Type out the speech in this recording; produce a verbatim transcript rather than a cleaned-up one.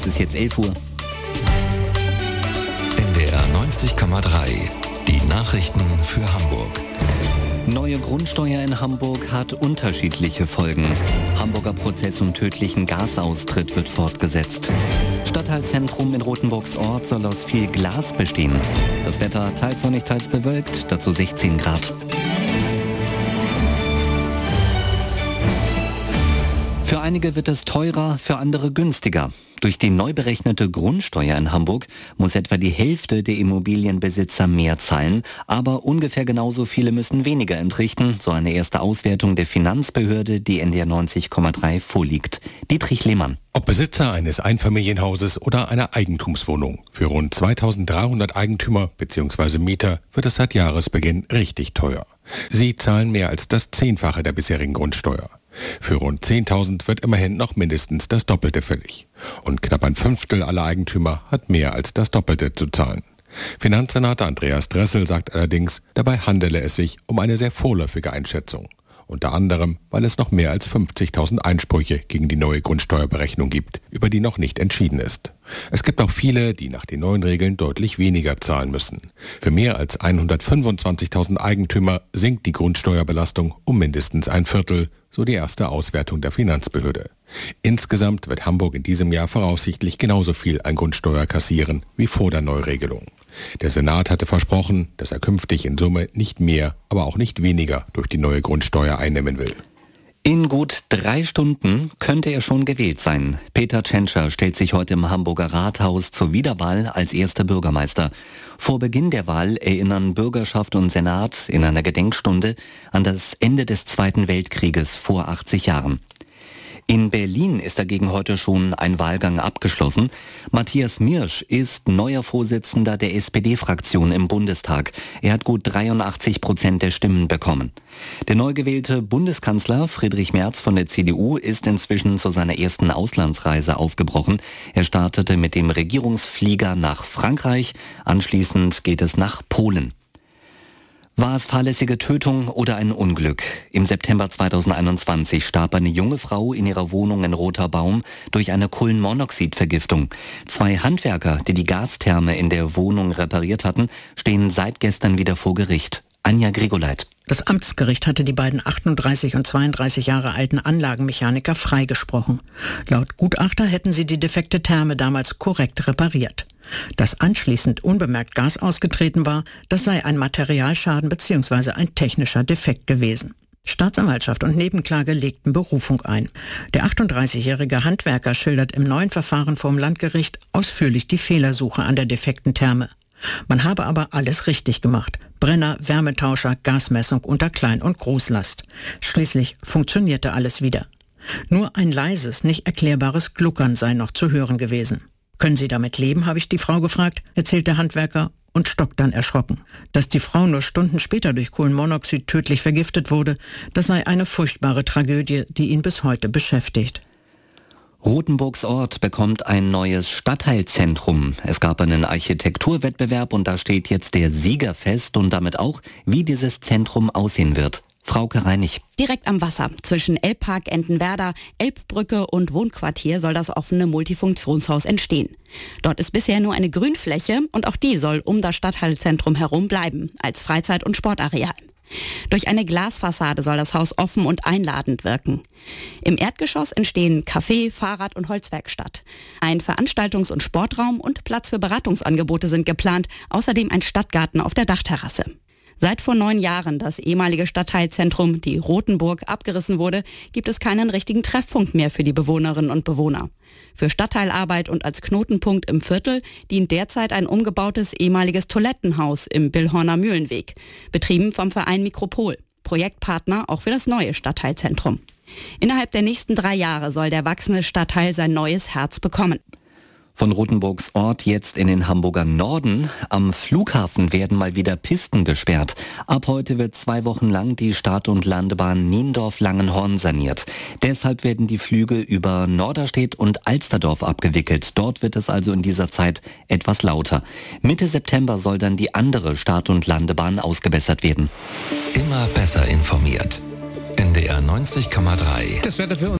Es ist jetzt elf Uhr. N D R neunzig Komma drei. Die Nachrichten für Hamburg. Neue Grundsteuer in Hamburg hat unterschiedliche Folgen. Hamburger Prozess um tödlichen Gasaustritt wird fortgesetzt. Stadtteilzentrum in Rothenburgs Ort soll aus viel Glas bestehen. Das Wetter teils sonnig, teils bewölkt, dazu sechzehn Grad. Für einige wird es teurer, für andere günstiger. Durch die neu berechnete Grundsteuer in Hamburg muss etwa die Hälfte der Immobilienbesitzer mehr zahlen, aber ungefähr genauso viele müssen weniger entrichten, so eine erste Auswertung der Finanzbehörde, die N D R neunzig Komma drei vorliegt. Dietrich Lehmann. Ob Besitzer eines Einfamilienhauses oder einer Eigentumswohnung. Für rund zweitausenddreihundert Eigentümer bzw. Mieter wird es seit Jahresbeginn richtig teuer. Sie zahlen mehr als das Zehnfache der bisherigen Grundsteuer. Für rund zehntausend wird immerhin noch mindestens das Doppelte fällig. Und knapp ein Fünftel aller Eigentümer hat mehr als das Doppelte zu zahlen. Finanzsenator Andreas Dressel sagt allerdings, dabei handele es sich um eine sehr vorläufige Einschätzung. Unter anderem, weil es noch mehr als fünfzigtausend Einsprüche gegen die neue Grundsteuerberechnung gibt, über die noch nicht entschieden ist. Es gibt auch viele, die nach den neuen Regeln deutlich weniger zahlen müssen. Für mehr als hundertfünfundzwanzigtausend Eigentümer sinkt die Grundsteuerbelastung um mindestens ein Viertel, so die erste Auswertung der Finanzbehörde. Insgesamt wird Hamburg in diesem Jahr voraussichtlich genauso viel an Grundsteuer kassieren wie vor der Neuregelung. Der Senat hatte versprochen, dass er künftig in Summe nicht mehr, aber auch nicht weniger durch die neue Grundsteuer einnehmen will. In gut drei Stunden könnte er schon gewählt sein. Peter Tschentscher stellt sich heute im Hamburger Rathaus zur Wiederwahl als erster Bürgermeister. Vor Beginn der Wahl erinnern Bürgerschaft und Senat in einer Gedenkstunde an das Ende des Zweiten Weltkrieges vor achtzig Jahren. In Berlin ist dagegen heute schon ein Wahlgang abgeschlossen. Matthias Mirsch ist neuer Vorsitzender der S P D-Fraktion im Bundestag. Er hat gut dreiundachtzig Prozent der Stimmen bekommen. Der neu gewählte Bundeskanzler Friedrich Merz von der C D U ist inzwischen zu seiner ersten Auslandsreise aufgebrochen. Er startete mit dem Regierungsflieger nach Frankreich. Anschließend geht es nach Polen. War es fahrlässige Tötung oder ein Unglück? Im September zweitausendeinundzwanzig starb eine junge Frau in ihrer Wohnung in Roter Baum durch eine Kohlenmonoxidvergiftung. Zwei Handwerker, die die Gastherme in der Wohnung repariert hatten, stehen seit gestern wieder vor Gericht. Anja Grigoleit. Das Amtsgericht hatte die beiden achtunddreißig und zweiunddreißig Jahre alten Anlagenmechaniker freigesprochen. Laut Gutachter hätten sie die defekte Therme damals korrekt repariert. Dass anschließend unbemerkt Gas ausgetreten war, das sei ein Materialschaden bzw. ein technischer Defekt gewesen. Staatsanwaltschaft und Nebenklage legten Berufung ein. Der achtunddreißigjährige Handwerker schildert im neuen Verfahren vor dem Landgericht ausführlich die Fehlersuche an der defekten Therme. Man habe aber alles richtig gemacht. Brenner, Wärmetauscher, Gasmessung unter Klein- und Großlast. Schließlich funktionierte alles wieder. Nur ein leises, nicht erklärbares Gluckern sei noch zu hören gewesen. Können Sie damit leben, habe ich die Frau gefragt, erzählt der Handwerker und stockt dann erschrocken. Dass die Frau nur Stunden später durch Kohlenmonoxid tödlich vergiftet wurde, das sei eine furchtbare Tragödie, die ihn bis heute beschäftigt. Rothenburgs Ort bekommt ein neues Stadtteilzentrum. Es gab einen Architekturwettbewerb und da steht jetzt der Sieger fest und damit auch, wie dieses Zentrum aussehen wird. Frauke Reinig. Direkt am Wasser, zwischen Elbpark Entenwerder, Elbbrücke und Wohnquartier soll das offene Multifunktionshaus entstehen. Dort ist bisher nur eine Grünfläche und auch die soll um das Stadtteilzentrum herum bleiben, als Freizeit- und Sportareal. Durch eine Glasfassade soll das Haus offen und einladend wirken. Im Erdgeschoss entstehen Café, Fahrrad- und Holzwerkstatt. Ein Veranstaltungs- und Sportraum und Platz für Beratungsangebote sind geplant, außerdem ein Stadtgarten auf der Dachterrasse. Seit vor neun Jahren das ehemalige Stadtteilzentrum, die Rothenburg, abgerissen wurde, gibt es keinen richtigen Treffpunkt mehr für die Bewohnerinnen und Bewohner. Für Stadtteilarbeit und als Knotenpunkt im Viertel dient derzeit ein umgebautes ehemaliges Toilettenhaus im Billhorner Mühlenweg, betrieben vom Verein Mikropol, Projektpartner auch für das neue Stadtteilzentrum. Innerhalb der nächsten drei Jahre soll der wachsende Stadtteil sein neues Herz bekommen. Von Rothenburgs Ort jetzt in den Hamburger Norden. Am Flughafen werden mal wieder Pisten gesperrt. Ab heute wird zwei Wochen lang die Start- und Landebahn Niendorf-Langenhorn saniert. Deshalb werden die Flüge über Norderstedt und Alsterdorf abgewickelt. Dort wird es also in dieser Zeit etwas lauter. Mitte September soll dann die andere Start- und Landebahn ausgebessert werden. Immer besser informiert. N D R neunzig Komma drei. Das Wetter für